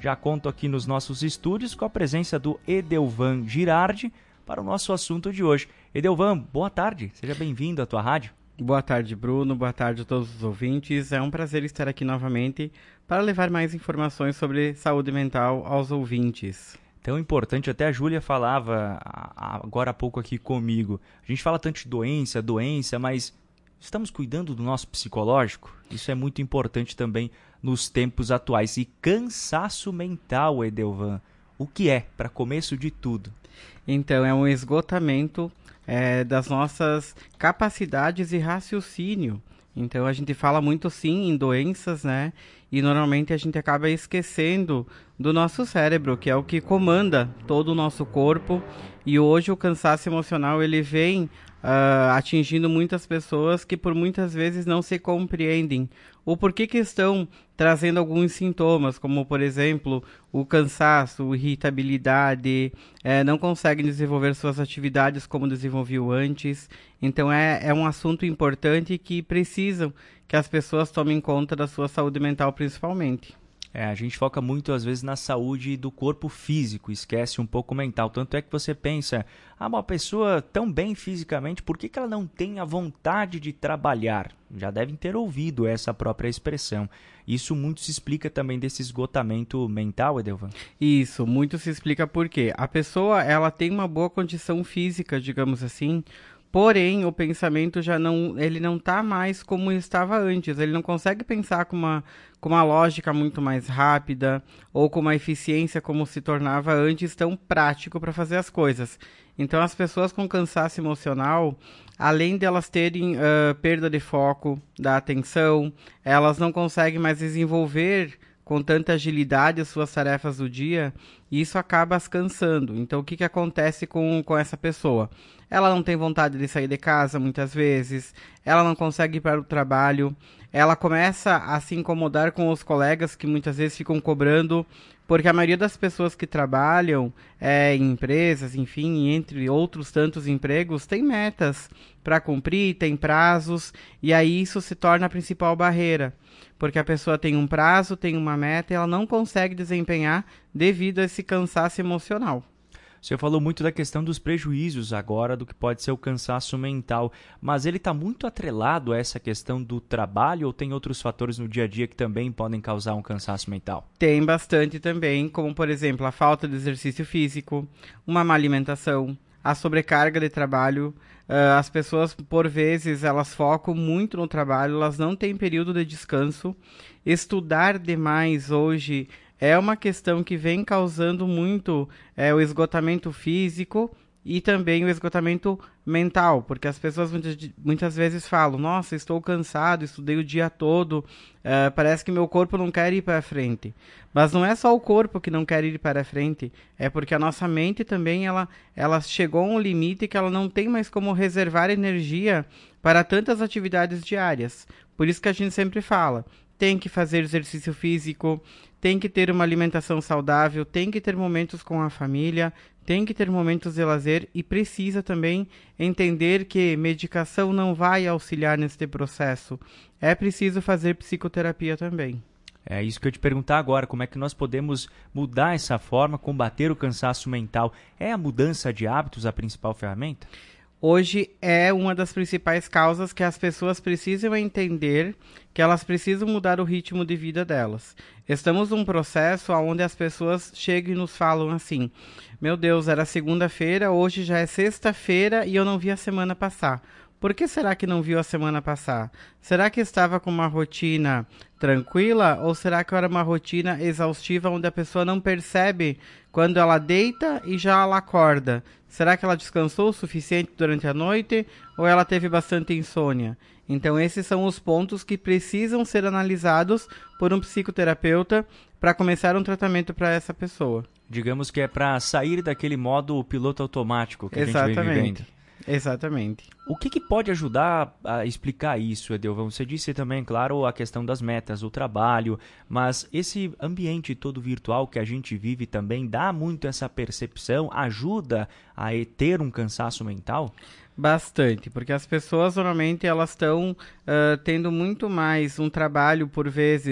Já conto aqui nos nossos estúdios com a presença do Edelvan Girardi para o nosso assunto de hoje. Edelvan, boa tarde, seja bem-vindo à tua rádio. Boa tarde, Bruno. Boa tarde a todos os ouvintes. É um prazer estar aqui novamente para levar mais informações sobre saúde mental aos ouvintes. Tão importante, até a Júlia falava agora há pouco aqui comigo. A gente fala tanto de doença, mas estamos cuidando do nosso psicológico? Isso é muito importante também nos tempos atuais. E cansaço mental, Edelvan, o que é, para começo de tudo? Então, é um esgotamento das nossas capacidades de raciocínio. Então, a gente fala muito, sim, em doenças, né? E normalmente a gente acaba esquecendo do nosso cérebro, que é o que comanda todo o nosso corpo. E hoje o cansaço emocional, ele vem atingindo muitas pessoas que por muitas vezes não se compreendem. O porquê que estão trazendo alguns sintomas, como por exemplo o cansaço, irritabilidade, não conseguem desenvolver suas atividades como desenvolviam antes. Então é um assunto importante que precisam que as pessoas tomem conta da sua saúde mental principalmente. A gente foca muito às vezes na saúde do corpo físico, esquece um pouco o mental. Tanto é que você pensa, uma pessoa tão bem fisicamente, por que ela não tem a vontade de trabalhar? Já devem ter ouvido essa própria expressão. Isso muito se explica também desse esgotamento mental, Edelvan? Isso, muito se explica porque a pessoa ela tem uma boa condição física, digamos assim. Porém, o pensamento ele não está mais como estava antes. Ele não consegue pensar com uma lógica muito mais rápida ou com uma eficiência como se tornava antes tão prático para fazer as coisas. Então, as pessoas com cansaço emocional, além de elas terem perda de foco, da atenção, elas não conseguem mais desenvolver com tanta agilidade as suas tarefas do dia, e isso acaba as cansando. Então, o que acontece com essa pessoa? Ela não tem vontade de sair de casa muitas vezes, ela não consegue ir para o trabalho, ela começa a se incomodar com os colegas que muitas vezes ficam cobrando, porque a maioria das pessoas que trabalham em empresas, enfim, entre outros tantos empregos, tem metas para cumprir, tem prazos, e aí isso se torna a principal barreira. Porque a pessoa tem um prazo, tem uma meta e ela não consegue desempenhar devido a esse cansaço emocional. Você falou muito da questão dos prejuízos agora, do que pode ser o cansaço mental, mas ele está muito atrelado a essa questão do trabalho ou tem outros fatores no dia a dia que também podem causar um cansaço mental? Tem bastante também, como por exemplo a falta de exercício físico, uma má alimentação, a sobrecarga de trabalho. As pessoas, por vezes, elas focam muito no trabalho, elas não têm período de descanso. Estudar demais hoje é uma questão que vem causando muito o esgotamento físico e também o esgotamento mental, porque as pessoas muitas vezes falam, nossa, estou cansado, estudei o dia todo, parece que meu corpo não quer ir para frente. Mas não é só o corpo que não quer ir para frente, é porque a nossa mente também ela chegou a um limite que ela não tem mais como reservar energia para tantas atividades diárias. Por isso que a gente sempre fala, tem que fazer exercício físico, tem que ter uma alimentação saudável, tem que ter momentos com a família, tem que ter momentos de lazer e precisa também entender que medicação não vai auxiliar neste processo. É preciso fazer psicoterapia também. É isso que eu ia te perguntar agora, como é que nós podemos mudar essa forma, combater o cansaço mental? É a mudança de hábitos a principal ferramenta? Hoje é uma das principais causas que as pessoas precisam entender que elas precisam mudar o ritmo de vida delas. Estamos num processo onde as pessoas chegam e nos falam assim, meu Deus, era segunda-feira, hoje já é sexta-feira e eu não vi a semana passar. Por que será que não viu a semana passar? Será que estava com uma rotina tranquila ou será que era uma rotina exaustiva onde a pessoa não percebe quando ela deita e já ela acorda? Será que ela descansou o suficiente durante a noite ou ela teve bastante insônia? Então esses são os pontos que precisam ser analisados por um psicoterapeuta para começar um tratamento para essa pessoa. Digamos que é para sair daquele modo piloto automático que a gente vem vivendo. Exatamente. O que pode ajudar a explicar isso, Edelvan? Você disse também, claro, a questão das metas, o trabalho, mas esse ambiente todo virtual que a gente vive também dá muito essa percepção, ajuda a ter um cansaço mental? Bastante, porque as pessoas normalmente elas estão tendo muito mais um trabalho por vezes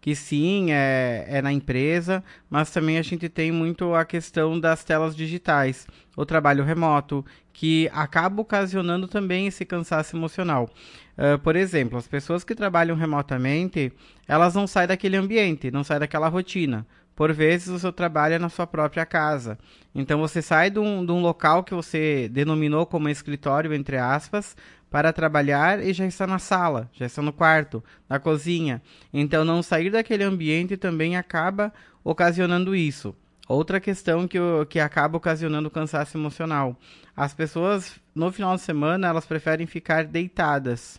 que sim, é na empresa, mas também a gente tem muito a questão das telas digitais, o trabalho remoto, que acaba ocasionando também esse cansaço emocional. Por exemplo, as pessoas que trabalham remotamente, elas não saem daquele ambiente, não saem daquela rotina. Por vezes o seu trabalho é na sua própria casa. Então você sai de um local que você denominou como escritório, entre aspas, para trabalhar e já está na sala, já está no quarto, na cozinha. Então não sair daquele ambiente também acaba ocasionando isso. Outra questão que acaba ocasionando cansaço emocional. As pessoas, no final de semana, elas preferem ficar deitadas.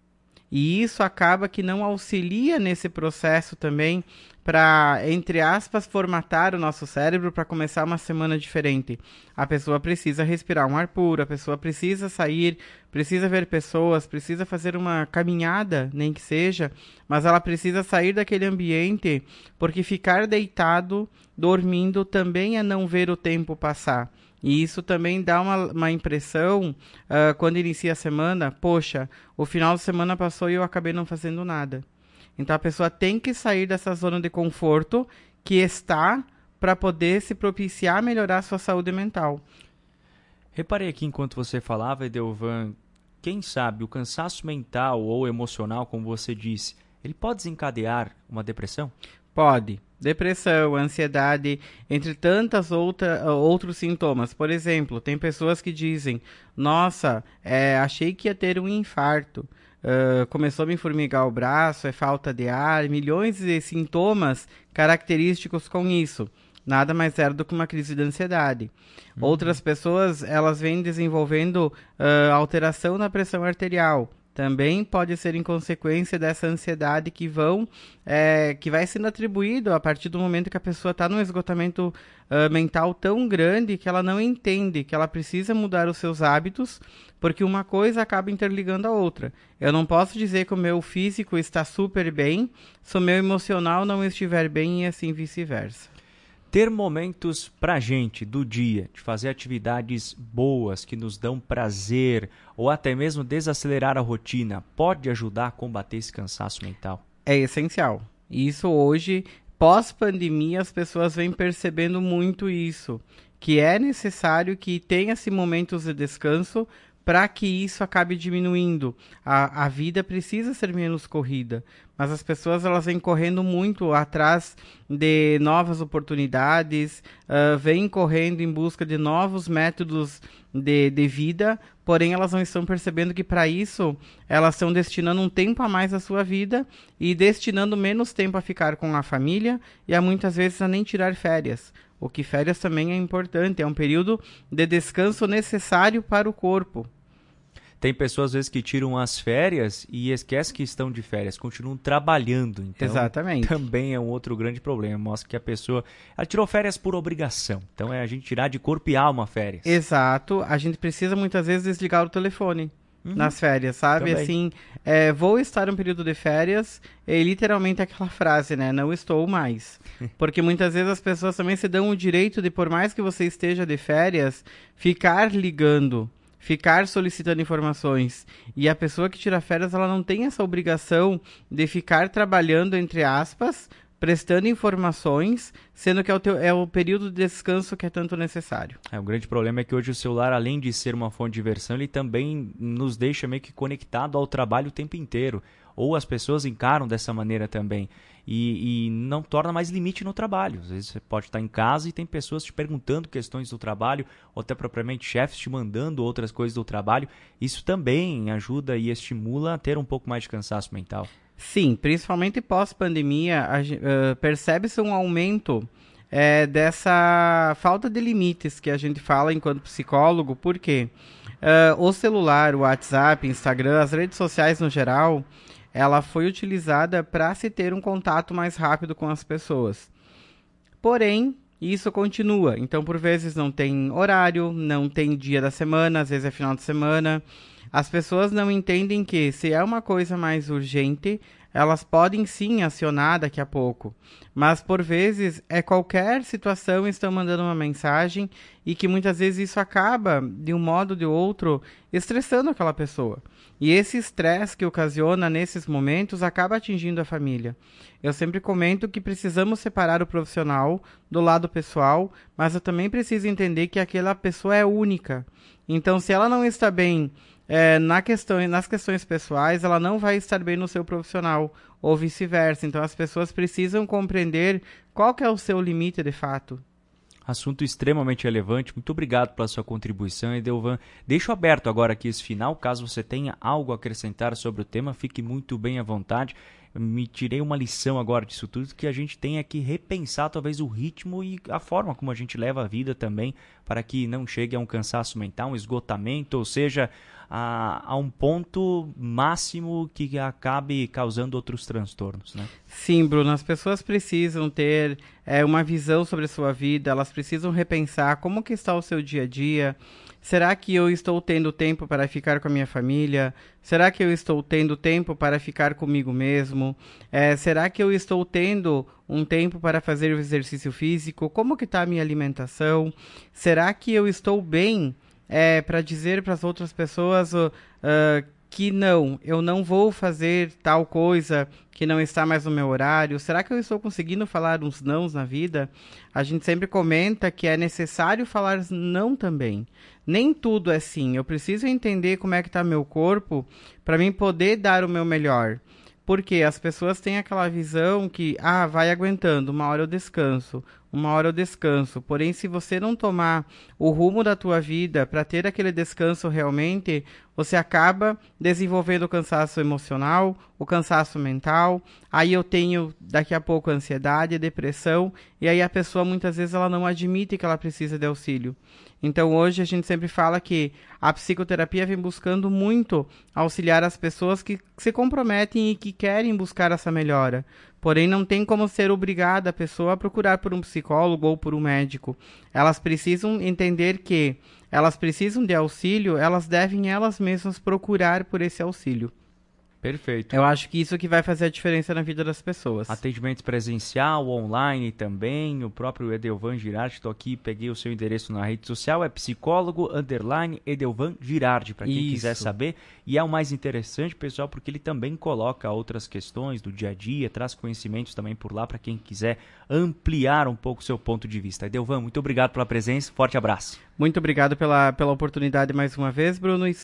E isso acaba que não auxilia nesse processo também para, entre aspas, formatar o nosso cérebro para começar uma semana diferente. A pessoa precisa respirar um ar puro, a pessoa precisa sair, precisa ver pessoas, precisa fazer uma caminhada, nem que seja, mas ela precisa sair daquele ambiente, porque ficar deitado, dormindo, também é não ver o tempo passar. E isso também dá uma impressão, quando inicia a semana, poxa, o final de semana passou e eu acabei não fazendo nada. Então a pessoa tem que sair dessa zona de conforto que está para poder se propiciar a melhorar a sua saúde mental. Reparei aqui enquanto você falava, Edelvan, quem sabe o cansaço mental ou emocional, como você disse, ele pode desencadear uma depressão? Pode. Depressão, ansiedade, entre tantas outros sintomas. Por exemplo, tem pessoas que dizem, nossa, achei que ia ter um infarto. Começou a me formigar o braço, é falta de ar, milhões de sintomas característicos com isso. Nada mais era do que uma crise de ansiedade. Outras pessoas, elas vêm desenvolvendo alteração na pressão arterial. Também pode ser em consequência dessa ansiedade que vai sendo atribuído a partir do momento que a pessoa está num esgotamento mental tão grande que ela não entende que ela precisa mudar os seus hábitos, porque uma coisa acaba interligando a outra. Eu não posso dizer que o meu físico está super bem se o meu emocional não estiver bem e assim vice-versa. Ter momentos pra gente do dia, de fazer atividades boas que nos dão prazer ou até mesmo desacelerar a rotina, pode ajudar a combater esse cansaço mental? É essencial. Isso hoje, pós-pandemia, as pessoas vêm percebendo muito isso, que é necessário que tenha-se momentos de descanso para que isso acabe diminuindo. A vida precisa ser menos corrida, mas as pessoas elas vêm correndo muito atrás de novas oportunidades, vêm correndo em busca de novos métodos de vida, porém elas não estão percebendo que para isso elas estão destinando um tempo a mais à sua vida e destinando menos tempo a ficar com a família e a muitas vezes a nem tirar férias. O que férias também é importante, é um período de descanso necessário para o corpo. Tem pessoas, às vezes, que tiram as férias e esquecem que estão de férias, continuam trabalhando. Então, exatamente. Também é um outro grande problema. Mostra que a pessoa ela tirou férias por obrigação. Então, é a gente tirar de corpo e alma férias. Exato. A gente precisa, muitas vezes, desligar o telefone nas férias, sabe? Também. Assim, vou estar um período de férias e literalmente aquela frase, né? Não estou mais. Porque muitas vezes as pessoas também se dão o direito de, por mais que você esteja de férias, ficar ligando, ficar solicitando informações. E a pessoa que tira férias, ela não tem essa obrigação de ficar trabalhando, entre aspas, prestando informações, sendo que é o período de descanso que é tanto necessário. O grande problema é que hoje o celular, além de ser uma fonte de diversão, ele também nos deixa meio que conectado ao trabalho o tempo inteiro. Ou as pessoas encaram dessa maneira também. E não torna mais limite no trabalho. Às vezes você pode estar em casa e tem pessoas te perguntando questões do trabalho, ou até propriamente chefes te mandando outras coisas do trabalho. Isso também ajuda e estimula a ter um pouco mais de cansaço mental. Sim, principalmente pós-pandemia, percebe-se um aumento dessa falta de limites que a gente fala enquanto psicólogo, porque o celular, o WhatsApp, Instagram, as redes sociais no geral, ela foi utilizada para se ter um contato mais rápido com as pessoas. Porém, isso continua. Então, por vezes não tem horário, não tem dia da semana, às vezes é final de semana. As pessoas não entendem que se é uma coisa mais urgente, elas podem sim acionar daqui a pouco. Mas, por vezes, qualquer situação estão mandando uma mensagem e que muitas vezes isso acaba, de um modo ou de outro, estressando aquela pessoa. E esse estresse que ocasiona nesses momentos acaba atingindo a família. Eu sempre comento que precisamos separar o profissional do lado pessoal, mas eu também preciso entender que aquela pessoa é única. Então, se ela não está bem nas questões pessoais, ela não vai estar bem no seu profissional, ou vice-versa. Então, as pessoas precisam compreender qual que é o seu limite de fato. Assunto extremamente relevante. Muito obrigado pela sua contribuição, Edelvan. Deixo aberto agora aqui esse final. Caso você tenha algo a acrescentar sobre o tema, fique muito bem à vontade. Me tirei uma lição agora disso tudo, que a gente tenha que repensar talvez o ritmo e a forma como a gente leva a vida também, para que não chegue a um cansaço mental, um esgotamento, ou seja, a um ponto máximo que acabe causando outros transtornos, né? Sim, Bruno, as pessoas precisam ter uma visão sobre a sua vida, elas precisam repensar como que está o seu dia a dia. Será que eu estou tendo tempo para ficar com a minha família? Será que eu estou tendo tempo para ficar comigo mesmo? Será que eu estou tendo um tempo para fazer o exercício físico? Como que está a minha alimentação? Será que eu estou bem para dizer para as outras pessoas que não, eu não vou fazer tal coisa que não está mais no meu horário? Será que eu estou conseguindo falar uns nãos na vida? A gente sempre comenta que é necessário falar não também. Nem tudo é sim. Eu preciso entender como é que está meu corpo para mim poder dar o meu melhor. Porque as pessoas têm aquela visão que, vai aguentando, uma hora eu descanso, uma hora eu descanso. Porém, se você não tomar o rumo da tua vida para ter aquele descanso realmente, você acaba desenvolvendo o cansaço emocional, o cansaço mental. Aí eu tenho, daqui a pouco, ansiedade, depressão. E aí a pessoa, muitas vezes, ela não admite que ela precisa de auxílio. Então, hoje, a gente sempre fala que a psicoterapia vem buscando muito auxiliar as pessoas que se comprometem e que querem buscar essa melhora. Porém, não tem como ser obrigada a pessoa a procurar por um psicólogo ou por um médico. Elas precisam entender que elas precisam de auxílio, elas devem elas mesmas procurar por esse auxílio. Perfeito. Eu acho que isso que vai fazer a diferença na vida das pessoas. Atendimento presencial, online também, o próprio Edelvan Girardi, estou aqui, peguei o seu endereço na rede social, é psicólogo_Edelvan Girardi, para quem quiser saber. E é o mais interessante, pessoal, porque ele também coloca outras questões do dia a dia, traz conhecimentos também por lá para quem quiser ampliar um pouco o seu ponto de vista. Edelvan, muito obrigado pela presença, forte abraço. Muito obrigado pela oportunidade mais uma vez, Bruno.